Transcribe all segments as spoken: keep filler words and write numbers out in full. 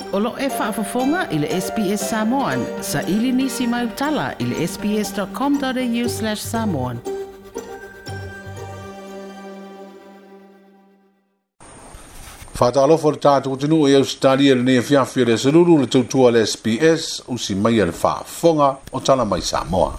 Olo e whaafafonga i le S B S Samoan. Sa ili nisi mai utala i le sbs.com.au slash Samoan. Whātālofo le tātou tinu e Australia le nea whiawhia le saruru le tautua le S B S usi mai le whaafonga o tala mai Samoa.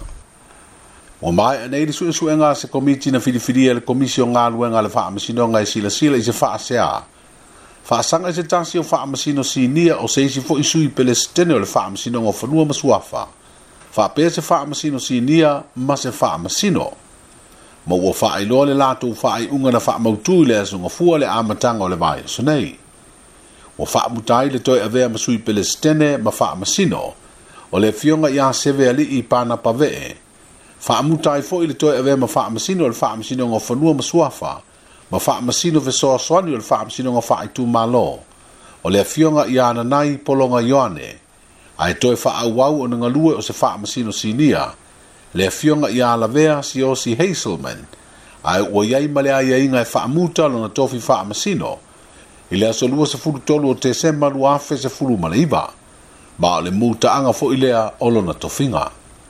O mai anei le sue sue ngā se komiti na whiriwhiria le komisio ngā luenga le whaamasino ngai sila sila i se whaasea. Whaasanga i se tasi o whaamasino si nia o se isi fo isui pele stene o le whaamasino ngā whanua masuafa. Whaapea se whaamasino si nia ma se whaamasino. Ma ua whaai loa le lātou whaai unga na whaamautu le asunga fua le amatanga o le vai so nei. Ua whaamutai le toi avea masui pele stene ma whaamasino o le fionga ia seve ali i pāna pavee. Whaamutai fo i le toi avea ma whaamasino o le whaamasino ngā whanua masuafa. Ma whaamasino ve soa soani o le whaamasino ngā whaai tū malo. O le fionga i ana nai polonga yoane. Ai toi whaauau o nga lue o se whaamasino sinia. Le fionga i ala vea si o si Hazelman. Ai ua iai male ai ai ngai whaamuta lona tofi whaamasino. I le aso lua se furu tolu o te sema lua afe se furu malaiva. Ma o le muta anga fo ilea o lona tofinga.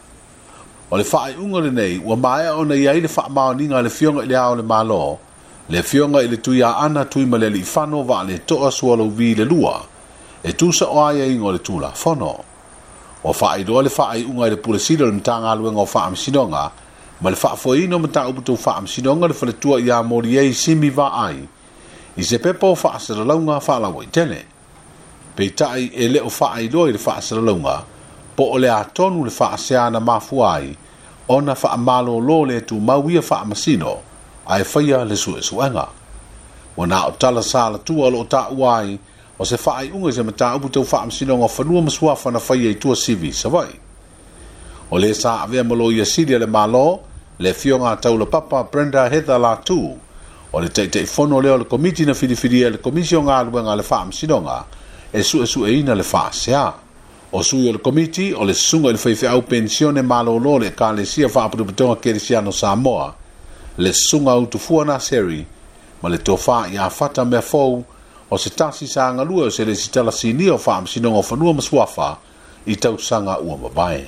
O le whaai unga le nei, ua maea o na iai le whaamao ninga le fionga i le ao le malo. Le fionga i le tui a ana tui male li whano wa le toa sualo vi le lua. E tusa o aia ingo le tula whano. O whaai doa le whaai unga i le pulesida le mtanga aluenga o whaamsinonga, ma le whaafoino mtanga uputu whaamsinonga le whaletua i a mori ei simi wa ai. I se pepa o whaasaralaunga whaalawa i tene. Pei tai e le o whaai doa i le whaasaralaunga, po o le atonu le whaaseana mafuai, o na whaamalo lo le tu mauia whaamasino, ai whaia le sue suenga. Wana o tala sala tua lo o ta uai, o se whaai unga se mata upu tau whaamasino ngā whanua masuafa na whaia i tua sivi sa vai. O le sa avea malo i asiria le malo, le fionga taula papa Brenda Heather la tu, o le teitei fono leo le komiti na whiriwhiria le komisio ngā luenga le whaamasino ngā, e su e su e ina le whaasea. O sui o le komiti, o le sunga i le whaiwhi au pensione malo lo le ka le sia whaaputuputonga kerisiano Samoa, le sunga utufua na seri, ma le tofa i a fata mea fau, o se tasi sa ngalua o se le sitala sini o whaamsino o whanua masuafa i tau sanga ua mabae.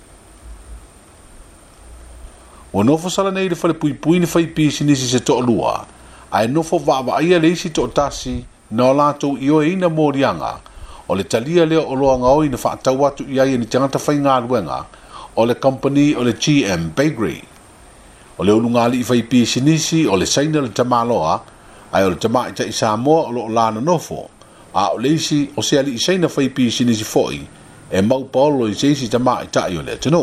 O nofo sala nei le whale pui pui ni whai pisi nisi se to lua, ai nofo vava ia le isi to tasi na o lato i o eina morianga, o le talia leo o loa ngau i na whaatau atu i ai ni tangata whai ngā luenga, o le company o le G M Bakery. O le ulungali i whai pisi nisi o le saina le tamaloa, ai o le tamai ta i Samoa o lo lana nofo, a o leisi o se ali i saina whai pisi nisi foi, e mau paolo i seisi tamai ta i o le tano.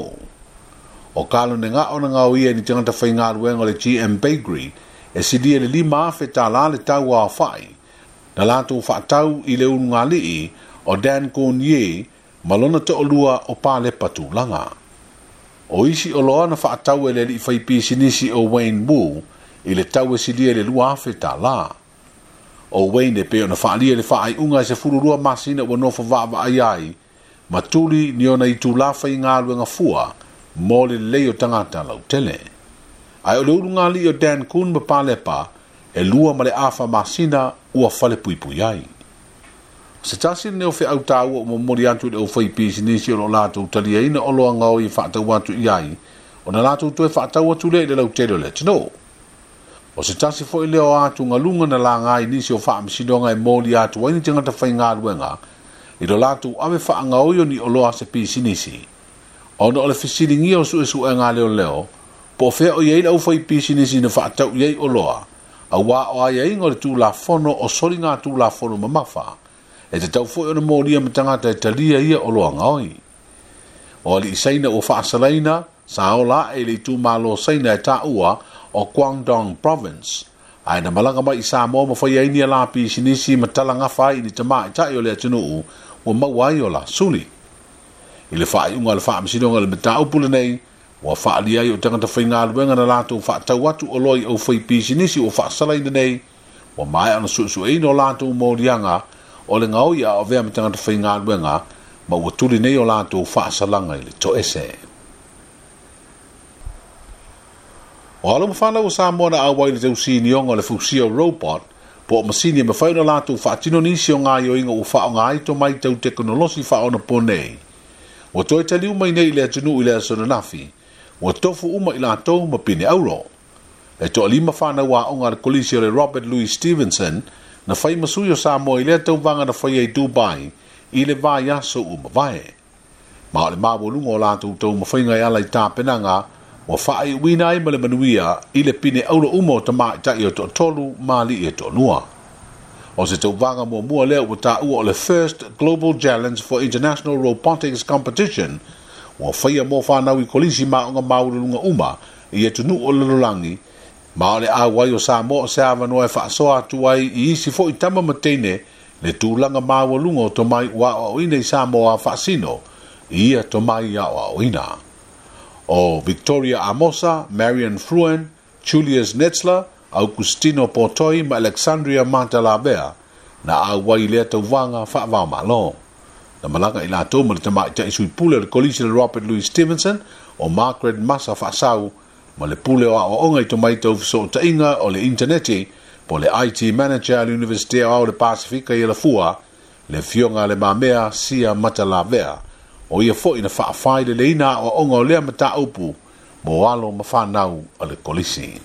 O kalo ne ngā o na ngau ia ni tangata whai ngā luenga o le G M Bakery, e sidia le lima afe ta la le tau a whai, na lato whaatau i le ulungali i o Dan Cornier, malona to o lua o pāle patu langa. O isi o loa na whaatau e le li whai pisi nisi o Wayne Wu, i le tau e silia le lua afe ta la. O Wayne e peo na whaalia le whaai unga se fururua masina ua nofo vava ai ai, ma tuli ni ona i tu la whai ngā luenga fua, mo le leo tangata lau tele. Ai o le urunga li o Dan Kun ma pālepa, e lua ma le afa masina ua whale pui pui ai. Se tasi neo whi au tau o mori atu le o whai pisi nisi o lo lātou talia ina o loa ngau i whaatau atu i ai, o na lātou tue whaatau atu le le lau tele le tino. O se tasi fo i leo atu ngā lunga na la ngai nisi o whaamasindonga e mori atu waini tangata whai ngā ruenga, i lo lātou ave wha ngau ni o loa se pisi nisi. O na o le whisiringi o su e su e ngā leo leo, po whea o iei lau whai pisi nisi na whaatau iei o loa, a wā o ai ai ngore tū la fono o sori ngā tū la fono mamafa, e te tau fwoi o na mōria matangata e talia ia o loa ngaoi. O li isaina o whaasalaina, sa o la e li tū malo saina e tā ua o Guangdong Province. Ai na malanga mai i Samoa ma whai ainia la pisi nisi ma talanga whai ni tama i tai o lea tunu u, ua mawai o la suli. I le whai unga le whaamisidonga le meta upule nei, ua whaali ai o tangata whai ngā luenga na lātou whaatau atu o loi o whai pisi nisi o whaasalaina nei, ua mai ana su su eino lātou mōrianga, o le ngau ia o vea me tangata whai ngā luenga, ma ua tuli nei o lātou whaasalanga i le to ese. O ala mwhana o Samoa na awai le tau sinionga le fusio robot, po masini me faina la tu fa tino ni si o nga yo inga u fa nga i to mai tau teknolosi fa ona ponei o toi tali uma nei le tunu ile so nafi o tofu uma ila to ma pine auro e to lima fa na wa onga kolisi le Robert Louis Stevenson na fai masu yo sa mo ile to vanga na fai e Dubai ile va ya so uma vai ma le ma bolu ngola tu to ma fai nga ya lai ta penanga o fai wina i male manuia ile pine auro umo ta ma ta i to tolu mali e to lua o se tau vanga mo mua leo o ta ua o le First Global Challenge for International Robotics Competition o whaia mo whanau i kolisi maunga maurulunga uma i e tunu o lululangi ma o le awai o sa mo o se awa noe whaasoa tuai i isi fo i tama matene le tūlanga maurulunga o tomai ua o ina i sa mo a whaasino i ia tomai a o ina o Victoria Amosa, Marian Fruen, Julius Netzler, Augustino Portoi ma Alexandria Mantalavea na awai lea tau vanga whaavao malo. Na malanga i la tō ma le tamai ta isui pule le kolisi le Robert Louis Stevenson o Margaret Massa whaasau ma le pule o a onga i tomai tau fiso ta inga o le interneti po le I T manager le University o le Pasifika i la fua le fionga le mamea Sia Matalavea o ia fo ina whaafai le leina o onga o lea mata upu mo alo ma whanau a le kolisi.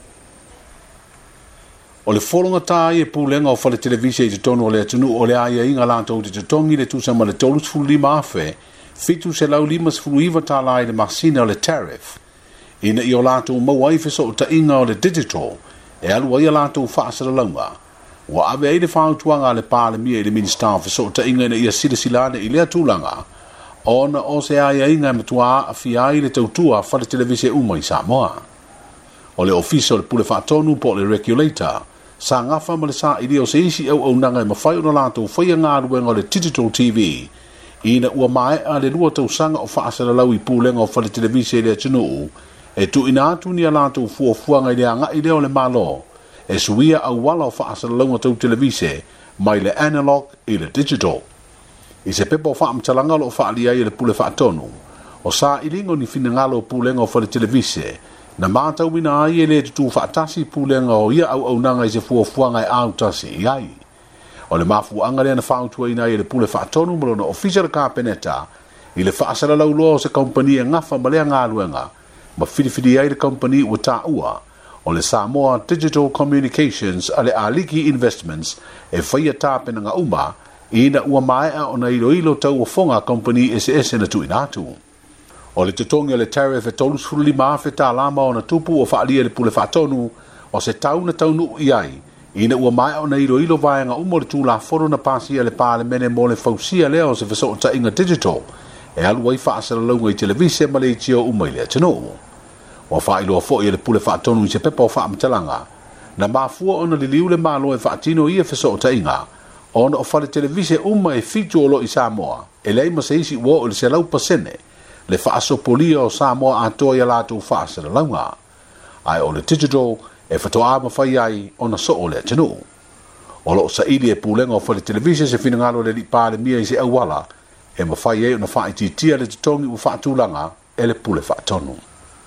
O le folonga tā i e pūlenga o whale televisi i te tonu o le atunu o le aia inga lantou te tongi le tūsa ma le tolus fulu lima afe, fitu se lau lima sfulu iwa tā lai le masina o le tariff. Ina i o lantou maua i fiso o ta inga o le digital, e alu ia lantou whaasara launga. Wa ave e le whautuanga le pāle mia i le minister fiso o ta inga ina ia sila silane i lea tūlanga, ona o se aia inga matua a fia i le tautua whale televisi uma i Samoa. O le ofisa o le pule whaatonu po le regulator, sa ngafa ma le sa ili o se isi au au nanga i mawhai o na lantou whaia ngā ruenga o le digital T V, ina ua mae a le lua tau sanga o whaasara lau i pūlenga o whale televisi le atunuu, e tu ina atu ni a lantou fua fuanga i le anga i leo le malo, e suia au wala o whaasara lau o tau televisi, mai le analog i le digital. I se pepa o whaamtalanga lo o whaalia i le pule whaatonu, o sa ilingo ni fina ngalo o pūlenga o whale televisi, na mātau mina ai e le tutu whaatasi pūlenga o ia au au nanga i se fuafuanga i au tasi i ai. O le mafuanga lea na whautua ina i le pule whaatonu maro na ofisa le kāpeneta i le whaasara lau loa o se kompani e ngafa ma lea ngā luenga ma whiriwhiri ai le kompani ua tā ua o le Samoa Digital Communications a le Aliki Investments e whaia tāpena ngā uma i na ua maea o na ilo ilo tau o fonga kompani S S na tu inatu. O le tutongi o le tariff e tolus furu lima afe tā lama o na tupu o whaalia le pule whaatonu o se tau na tau nuu i ai. Ina ua mai o na ilo ilo vaenga umo le tūla foro na pasia le pāle mene mo le fausia leo se fiso o ta inga digital. E alu wai whaasara launga i televise ma le itio umai le atano. O whailo a fo i le pule whaatonu i se pepa o whaamtalanga. Na mafua o na liliu le malo e whaatino i e fiso o ta inga. O na o whale televise umai e fitu o lo i Samoa. E leima se isi ua o le se lau pasene. Le whaasopolia o Samoa atoa ia lātou whaasara launga. Ai o le digital e whatoa mawhai ai o na so o le atinu. O lo sa ili e pūlenga o whale televisi se whina ngalo le li pāle mia i se awala e mawhai e o na whai titia le tutongi u whaatulanga e le pule whaatonu.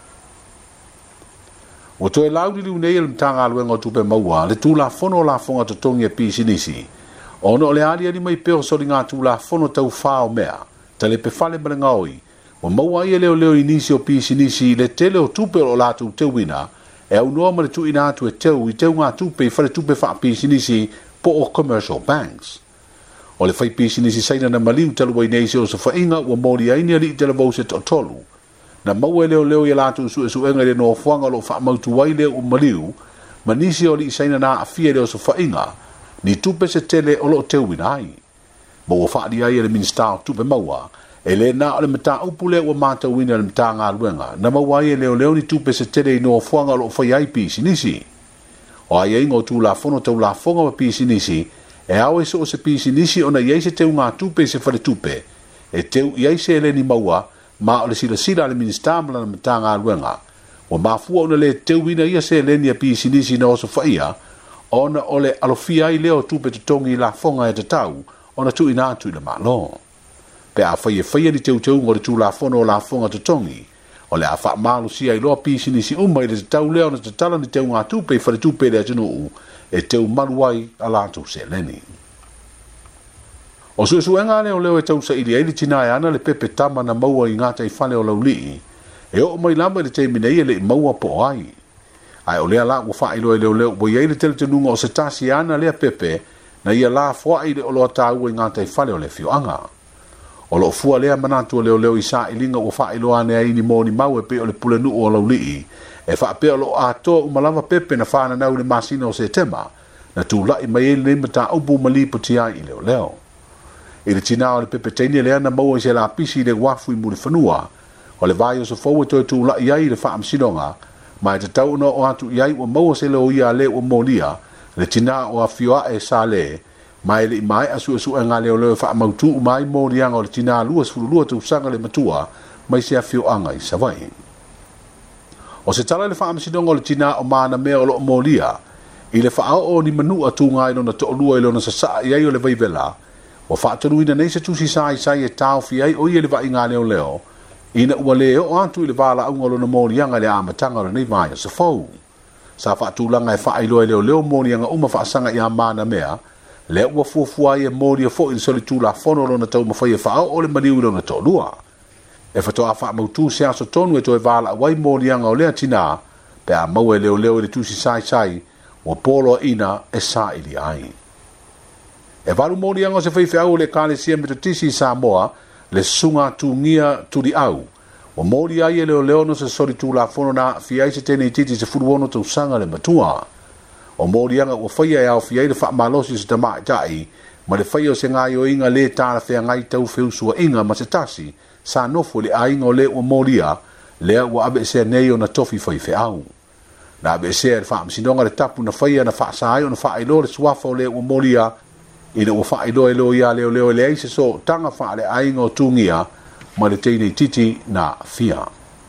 O to e lauri liu nei le mtanga aluenga o tupe maua le tūla fono la fonga tutongi e pisi nisi. O no le ali ali mai peo sori ngā tūla fono tau whao mea ta le pe whale marenga oi. O maua ia leo leo inisi o pisi nisi le tele o tupe o lātou te wina e au noa ma le tu ina atu e teu i teu ngā tupe i whale tupe wha pisi nisi po o commercial banks. O le whai pisi nisi saina na maliu talua i neisi o sa whainga ua mori aini ali i tele vause to tolu. Na maua leo leo i lātou su e su enga le no fuanga lo wha mautu wai leo o maliu ma nisi o li saina na afia leo sa whainga ni tupe se tele o lo teu ina ai. Ma ua wha di ai le minister tupe maua e le na o le mata upule ua mata wina le mata ngā luenga na mawai e leo leo ni tupe se tere i noa fuanga lo whai ai pisi nisi. O ai e ingo tū la fono tau la fonga wa pisi nisi e au e so o se pisi nisi o na iei se teu ngā tupe se whare tupe e teu iei se ele ni maua ma o le sila sila le ministamla na mata ngā luenga o mafua o na le teu wina ia se ele ni a pisi nisi na oso whaia o na o le alofia ai leo tupe tutongi la fonga e te tau o na tu ina atu i le malo. Pe a whaia whaia ni teu teu ngore tū la fono la fonga tutongi, O le a wha malu sia i loa pisi ni si uma i le tau leo na te tala ni teu ngā tupe i whare tupe le atunu u e teu maluai a lātou se leni. O su su enga leo leo e tau sa ili aili tina e ana le pepe tama na maua i ngata i whale o laulii e o mai lama le te minei e le i maua po ai. Ai o lea la ua wha ilo e leo leo boi aile tele tenunga o se tasi ana lea pepe na ia la fua i le o loa tāua i ngata i whale o le fioanga. O lo fua lea manatu o leo leo i sa ilinga ua wha ilo ane aini mōni mau e pe o le pule nu o laulii e wha pe o lo atoa umalava pepe na whana nau le masina o se tema na tū lai mai e le mata upu malipo ti ai i leo leo. I le tina o le pepe teini lea na maua i se la pisi i le wafu i muli whanua o le vai o se fau e toi tū lai ai le wha amsinonga ma e te tau no o atu iai ua maua se leo ia le ua molia le tina o a fioa e sa le mai le mai asu asu nga leo leo wha mautu mai morianga o le tina lua sfurulua tu sanga le matua mai se a fioanga i savai. O se tala le wha amsinonga o le tina o maana mea o lo molia i le wha o ni manu atu ngai no na to lua i lo na sa sa iai o le vaivela o wha atanu ina neisa tusi sai sai e tau fi ai o i le vai ngā leo leo ina ua leo o antu i le vala au ngalo na morianga le amatanga o nei vai o se fau. Sa wha atulanga e wha ilo e leo leo morianga uma wha asanga i a maana mea le ua fuafua e moria fo i soli tū la fono lo na tau mawhai e wha o le maniu lo na tō lua. E whatoa wha mautu se aso tonu e toi vala wai morianga o lea tina pe a mau e leo leo e le tusi sai sai o polo ina e sa ili ai. E varu morianga o se whaiwhi au le kāle sia me tisi sa moa le sunga tu ngia turi au. O mori ai e leo leo no se soli tū la fono na fi ai se tene i titi se furuono tau sanga le matua. O morianga o whaia e au fi ai le wha malosi se tamai tai ma le whaia o se ngai o inga le tāra whea ngai tau whiusua inga ma se tasi sa nofo le ainga o le o moria lea ua abe se nei o na tofi whaiwhi au. Na abe se e wha amsinonga le tapu na whaia na wha saai o na wha ilo le suafa o le o moria ina ua wha ilo e leo ia leo leo le aise so tanga wha le ainga o tungia ma le teine titi na fia.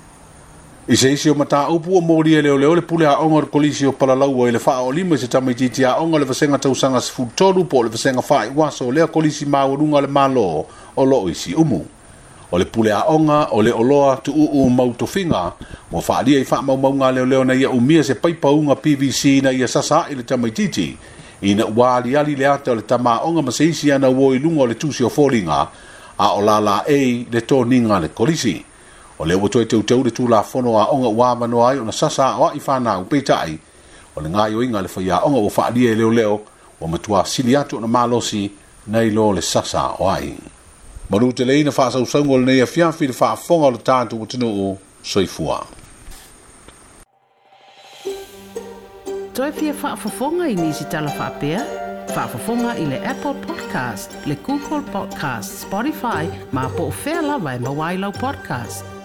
I se isi o mata upu o moria leo leo le pule a onga kolisi o palalau e le wha o lima se tamai titi a onga le vasenga tausanga se futolu po le vasenga wha i waso o lea kolisi maurunga le malo o loo isi umu. O le pule a onga o le oloa tu uu mautofinga mo wha alia i wha mau maunga leo leo na ia umia se paipaunga P V C na ia sasa i le tamai titi. Ina wali ali le ata o le tama onga ma se isi ana uo i lunga o le tusi o fōringa a o la la e le tō ninga le kolisi. O le uatoe teu teu le tūla fono a onga ua mano ai o na sasa o i whana upeitai. O le ngai o inga le whaia onga o whaalia leo leo o matua sili atu o na malosi nei lo le sasa o ai. Maru te leina whaasau saungo le nei a fiafi le whaafonga o le tātu o tino o soifua. Toi fia whaafafonga i nisi tala whaapea? Whaafafonga i le Apple Podcast, le Google Podcast, Spotify, ma po o whea lawa e mawailau podcast.